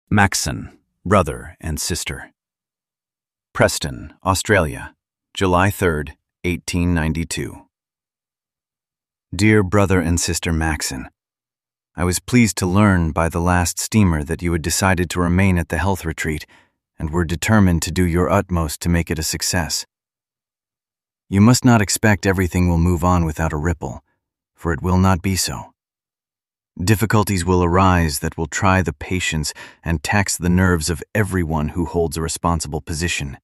Maxon, brother and sister. Preston, Australia, July 3, 1892. Dear brother and sister Maxon, I was pleased to learn by the last steamer that you had decided to remain at the health retreat and were determined to do your utmost to make it a success. You must not expect everything will move on without a ripple, for it will not be so. Difficulties will arise that will try the patience and tax the nerves of everyone who holds a responsible position.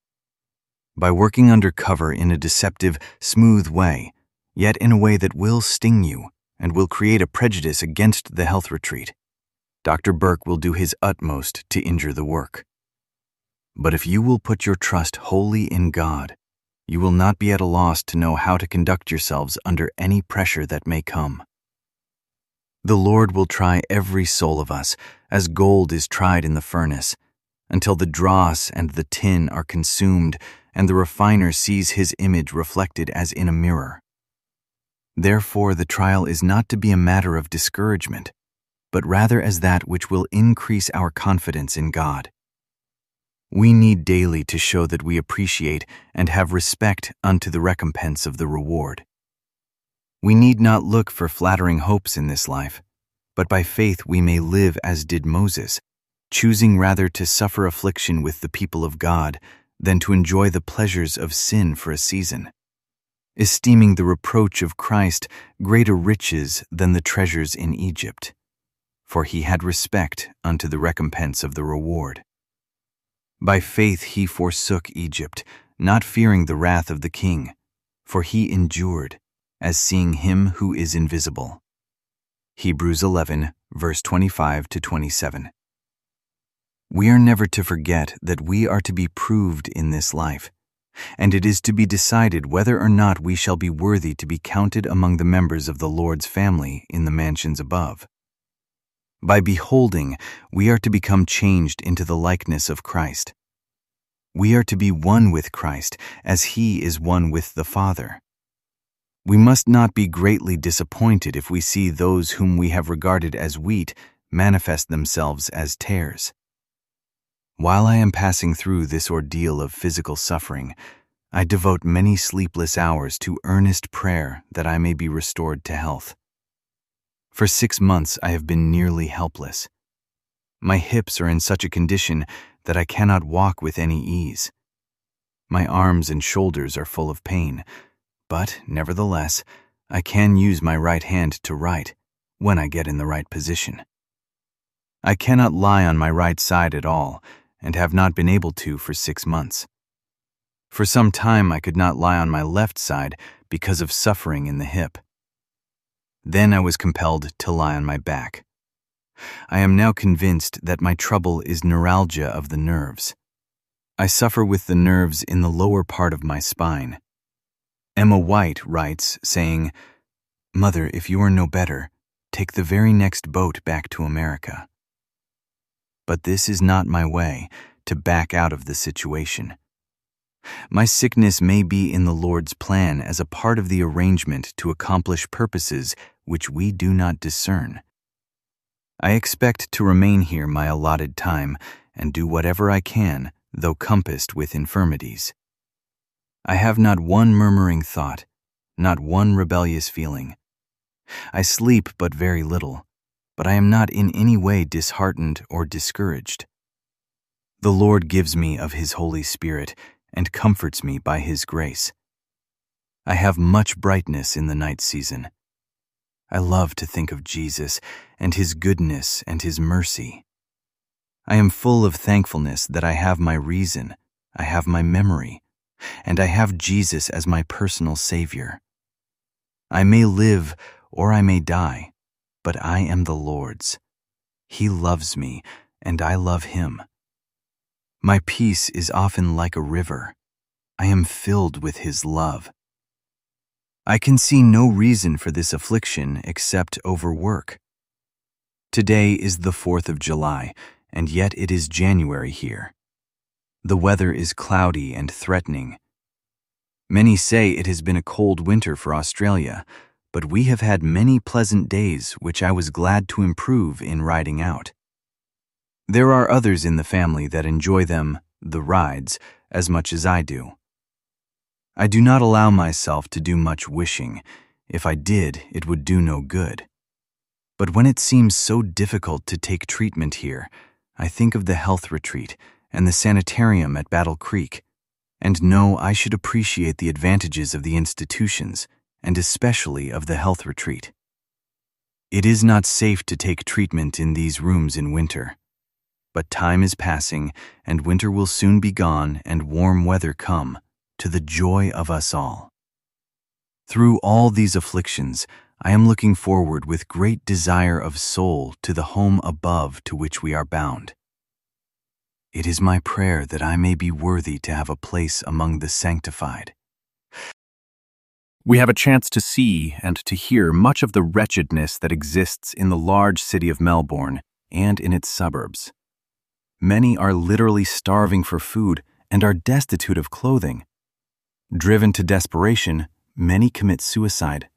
By working under cover in a deceptive, smooth way, yet in a way that will sting you and will create a prejudice against the health retreat, Dr. Burke will do his utmost to injure the work. But if you will put your trust wholly in God, you will not be at a loss to know how to conduct yourselves under any pressure that may come. The Lord will try every soul of us, as gold is tried in the furnace, until the dross and the tin are consumed and the refiner sees his image reflected as in a mirror. Therefore, the trial is not to be a matter of discouragement, but rather as that which will increase our confidence in God. We need daily to show that we appreciate and have respect unto the recompense of the reward. We need not look for flattering hopes in this life, but by faith we may live as did Moses, choosing rather to suffer affliction with the people of God than to enjoy the pleasures of sin for a season, esteeming the reproach of Christ greater riches than the treasures in Egypt, for he had respect unto the recompense of the reward. By faith he forsook Egypt, not fearing the wrath of the king, for he endured, as seeing him who is invisible. Hebrews 11, verse 25 to 27. We are never to forget that we are to be proved in this life, and it is to be decided whether or not we shall be worthy to be counted among the members of the Lord's family in the mansions above. By beholding, we are to become changed into the likeness of Christ. We are to be one with Christ as he is one with the Father. We must not be greatly disappointed if we see those whom we have regarded as wheat manifest themselves as tares. While I am passing through this ordeal of physical suffering, I devote many sleepless hours to earnest prayer that I may be restored to health. For 6 months I have been nearly helpless. My hips are in such a condition that I cannot walk with any ease. My arms and shoulders are full of pain, but, nevertheless, I can use my right hand to write when I get in the right position. I cannot lie on my right side at all, and have not been able to for 6 months. For some time I could not lie on my left side because of suffering in the hip. Then I was compelled to lie on my back. I am now convinced that my trouble is neuralgia of the nerves. I suffer with the nerves in the lower part of my spine. Emma White writes, saying, "Mother, if you are no better, take the very next boat back to America." But this is not my way, to back out of the situation. My sickness may be in the Lord's plan as a part of the arrangement to accomplish purposes which we do not discern. I expect to remain here my allotted time and do whatever I can, though compassed with infirmities. I have not one murmuring thought, not one rebellious feeling. I sleep but very little, but I am not in any way disheartened or discouraged. The Lord gives me of his Holy Spirit and comforts me by his grace. I have much brightness in the night season. I love to think of Jesus and his goodness and his mercy. I am full of thankfulness that I have my reason, I have my memory, and I have Jesus as my personal Savior. I may live or I may die, but I am the Lord's. He loves me, and I love him. My peace is often like a river. I am filled with his love. I can see no reason for this affliction except overwork. Today is the 4th of July, and yet it is January here. The weather is cloudy and threatening. Many say it has been a cold winter for Australia, but we have had many pleasant days which I was glad to improve in riding out. There are others in the family that enjoy them, the rides, as much as I do. I do not allow myself to do much wishing. If I did, it would do no good. But when it seems so difficult to take treatment here, I think of the health retreat and the sanitarium at Battle Creek, and know I should appreciate the advantages of the institutions, and especially of the health retreat. It is not safe to take treatment in these rooms in winter. But time is passing, and winter will soon be gone and warm weather come, to the joy of us all. Through all these afflictions, I am looking forward with great desire of soul to the home above to which we are bound. It is my prayer that I may be worthy to have a place among the sanctified. We have a chance to see and to hear much of the wretchedness that exists in the large city of Melbourne and in its suburbs. Many are literally starving for food and are destitute of clothing. Driven to desperation, many commit suicide.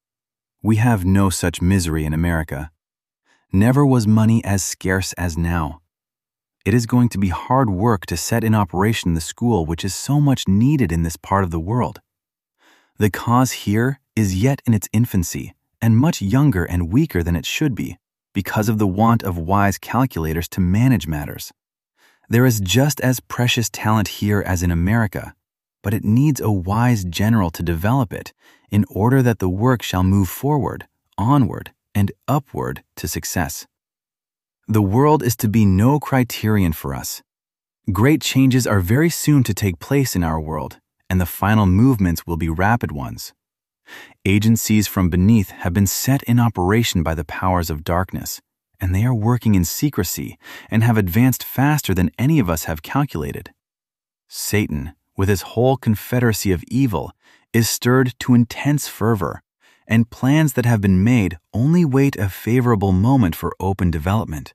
We have no such misery in America. Never was money as scarce as now. It is going to be hard work to set in operation the school which is so much needed in this part of the world. The cause here is yet in its infancy and much younger and weaker than it should be, because of the want of wise calculators to manage matters. There is just as precious talent here as in America, but it needs a wise general to develop it in order that the work shall move forward, onward, and upward to success. The world is to be no criterion for us. Great changes are very soon to take place in our world, and the final movements will be rapid ones. Agencies from beneath have been set in operation by the powers of darkness, and they are working in secrecy and have advanced faster than any of us have calculated. Satan, with his whole confederacy of evil, is stirred to intense fervor, and plans that have been made only wait a favorable moment for open development.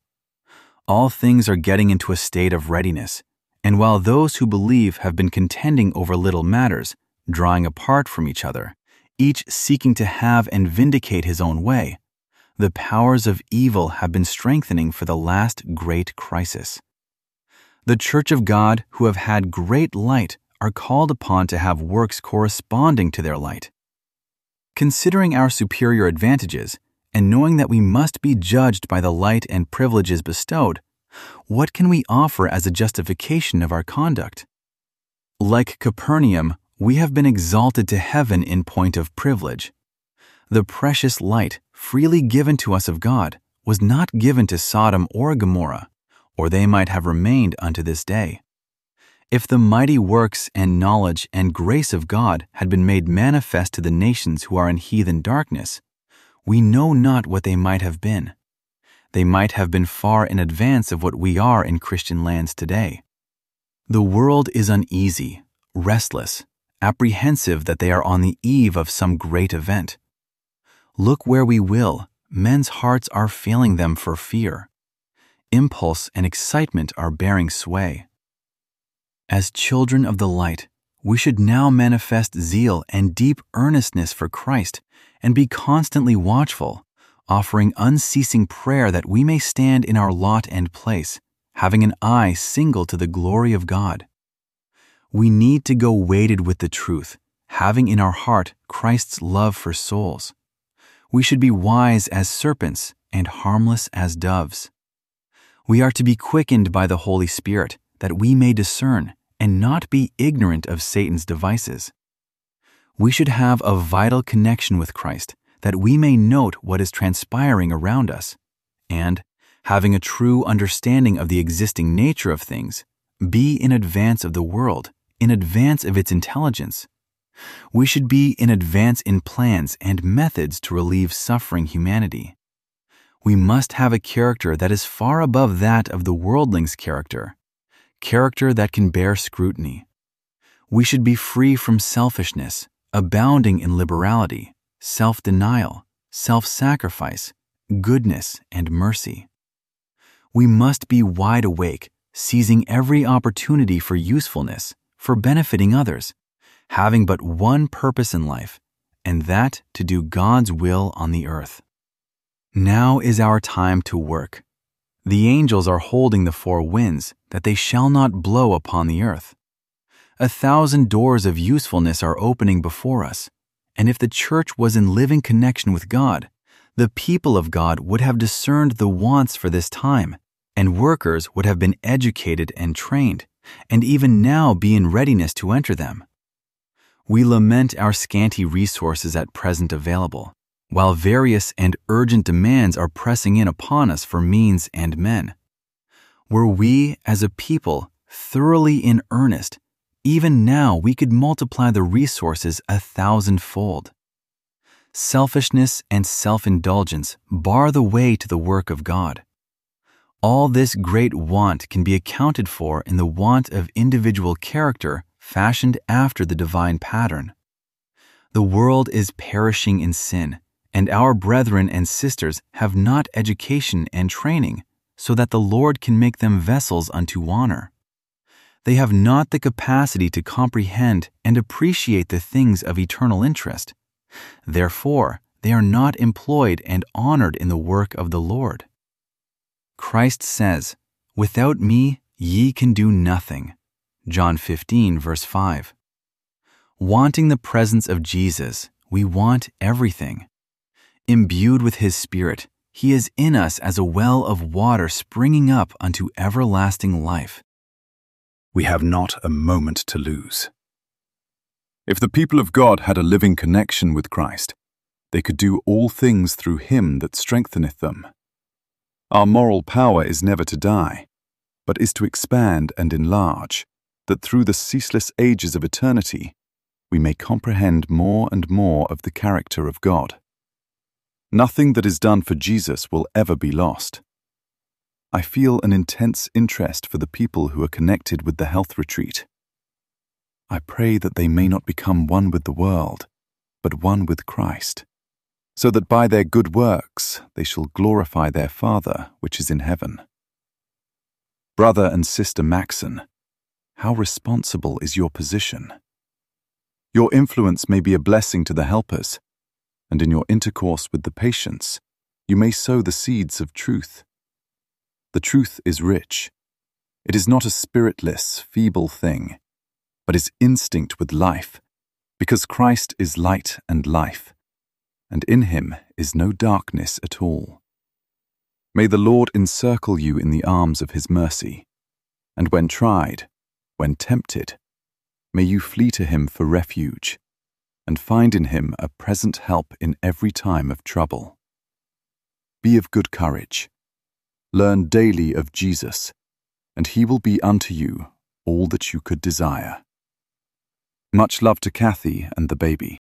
All things are getting into a state of readiness, and while those who believe have been contending over little matters, drawing apart from each other, each seeking to have and vindicate his own way, the powers of evil have been strengthening for the last great crisis. The Church of God, who have had great light, are called upon to have works corresponding to their light. Considering our superior advantages, and knowing that we must be judged by the light and privileges bestowed, what can we offer as a justification of our conduct? Like Capernaum, we have been exalted to heaven in point of privilege. The precious light, freely given to us of God, was not given to Sodom or Gomorrah, or they might have remained unto this day. If the mighty works and knowledge and grace of God had been made manifest to the nations who are in heathen darkness, we know not what they might have been. They might have been far in advance of what we are in Christian lands today. The world is uneasy, restless, apprehensive that they are on the eve of some great event. Look where we will, men's hearts are failing them for fear. Impulse and excitement are bearing sway. As children of the light, we should now manifest zeal and deep earnestness for Christ and be constantly watchful, offering unceasing prayer that we may stand in our lot and place, having an eye single to the glory of God. We need to go weighted with the truth, having in our heart Christ's love for souls. We should be wise as serpents and harmless as doves. We are to be quickened by the Holy Spirit, that we may discern and not be ignorant of Satan's devices. We should have a vital connection with Christ, that we may note what is transpiring around us, and, having a true understanding of the existing nature of things, be in advance of the world, in advance of its intelligence. We should be in advance in plans and methods to relieve suffering humanity. We must have a character that is far above that of the worldling's character that can bear scrutiny. We should be free from selfishness, abounding in liberality, self-denial, self-sacrifice, goodness, and mercy. We must be wide awake, seizing every opportunity for usefulness, for benefiting others, having but one purpose in life, and that to do God's will on the earth. Now is our time to work. The angels are holding the four winds, that they shall not blow upon the earth. 1,000 doors of usefulness are opening before us, and if the church was in living connection with God, the people of God would have discerned the wants for this time, and workers would have been educated and trained, and even now be in readiness to enter them. We lament our scanty resources at present available, while various and urgent demands are pressing in upon us for means and men. Were we, as a people, thoroughly in earnest, even now we could multiply the resources 1,000-fold. Selfishness and self-indulgence bar the way to the work of God. All this great want can be accounted for in the want of individual character fashioned after the divine pattern. The world is perishing in sin, and our brethren and sisters have not education and training, so that the Lord can make them vessels unto honor. They have not the capacity to comprehend and appreciate the things of eternal interest. Therefore, they are not employed and honored in the work of the Lord. Christ says, "Without me ye can do nothing." John 15, verse 5. Wanting the presence of Jesus, we want everything. Imbued with His Spirit, He is in us as a well of water springing up unto everlasting life. We have not a moment to lose. If the people of God had a living connection with Christ, they could do all things through Him that strengtheneth them. Our moral power is never to die, but is to expand and enlarge, that through the ceaseless ages of eternity, we may comprehend more and more of the character of God. Nothing that is done for Jesus will ever be lost. I feel an intense interest for the people who are connected with the health retreat. I pray that they may not become one with the world, but one with Christ, so that by their good works they shall glorify their Father which is in heaven. Brother and Sister Maxon, how responsible is your position? Your influence may be a blessing to the helpers, and in your intercourse with the patients, you may sow the seeds of truth. The truth is rich. It is not a spiritless, feeble thing, but is instinct with life, because Christ is light and life, and in Him is no darkness at all. May the Lord encircle you in the arms of His mercy, and when tried, when tempted, may you flee to Him for refuge, and find in Him a present help in every time of trouble. Be of good courage. Learn daily of Jesus, and He will be unto you all that you could desire. Much love to Kathy and the baby.